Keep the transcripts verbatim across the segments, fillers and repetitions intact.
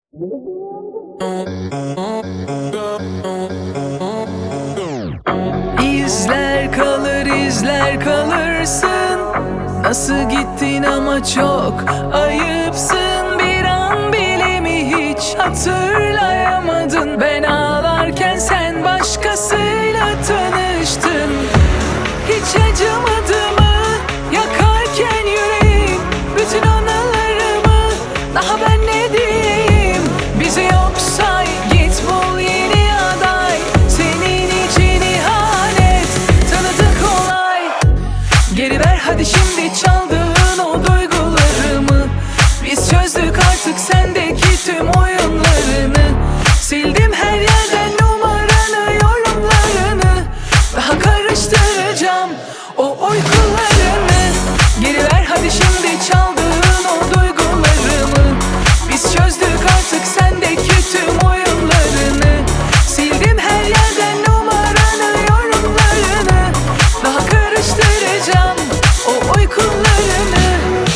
İzler kalır, izler kalırsın. Nasıl gittin ama çok ayıpsın. Bir an bile mi hiç hatırlayamadın? Ben ağlarken sen başkasıyla tanıştın. Hiç acımadı mı yakarken yüreğim bütün anılarımı? Daha ben ne diyeyim? Bizi yok say, git bul yeni aday. Senin için ihanet tanıdık olay. Geri ver hadi şimdi çaldığın o duygularımı. Biz çözdük artık sendeki tüm oyunlarını. Sildim her yerden numaranı, yorumlarını. Daha karıştıracağım o uykularını. Geri ver hadi şimdi çaldığın o duygularımı. Biz çözdük artık sendeki tüm oyunlarını. Sildim her yerden numaranı, yorumlarını. Daha karıştıracağım o uykularını.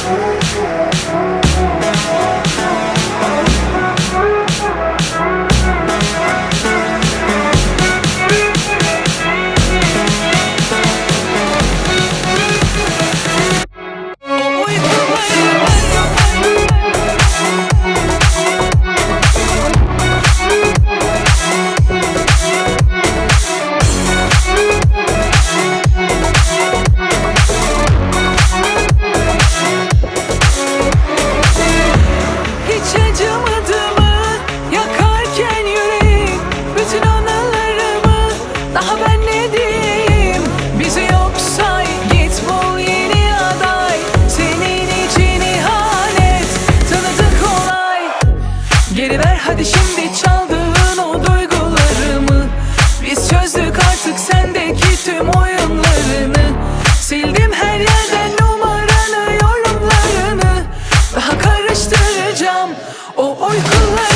Hiç acımadı mı yakarken yüreğim bütün anılarımı? Daha ben ne diyeyim? Bizi yok say, git bul yeni aday. Senin için ihanet tanıdık olay. Geri ver hadi şimdi çaldığın o duygularımı. Biz çözdük artık sendeki tüm oyunlarını. Sildim her yerden numaranı, yorumlarını. Daha karıştıracağım o uykuları.